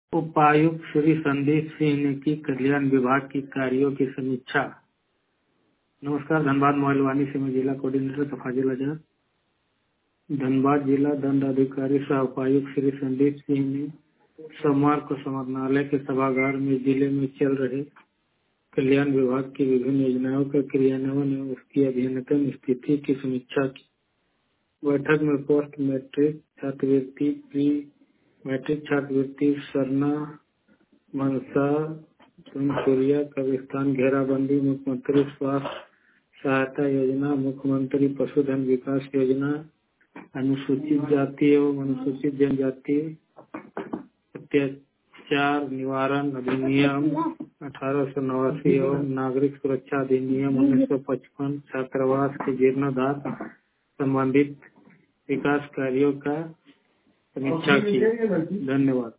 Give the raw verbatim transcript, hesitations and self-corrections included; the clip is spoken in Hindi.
उपायुक्त श्री संदीप सिंह ने की कल्याण विभाग की कार्यों की समीक्षा। नमस्कार, धनबाद मोबाइल वाणी से मैं जिला कोऑर्डिनेटर तफाजुल आजाद। धनबाद जिला दंड अधिकारी सह उपायुक्त श्री संदीप सिंह ने सोमवार को समाहरणालय के सभागार में जिले में चल रहे कल्याण विभाग की विभिन्न योजनाओं का क्रियान्वयन एवं उसकी अभियंत्रण स्थिति की समीक्षा की। बैठक में पोस्ट मैट्रिक छात्रवृत्ति, प्री मैट्रिक छात्रवृत्ति, सरना, मनसा, सूर्या, कब्रिस्तान घेराबंदी, मुख्यमंत्री स्वास्थ्य सहायता योजना, मुख्यमंत्री पशुधन विकास योजना, अनुसूचित जाति एवं अनुसूचित जनजाति अत्याचार निवारण अधिनियम अठारह सौ नवासी एवं नागरिक सुरक्षा अधिनियम उन्नीस सौ पचपन, छात्रावास के जीर्णोद्धार संबंधित विकास कार्यों का समीक्षा की। धन्यवाद।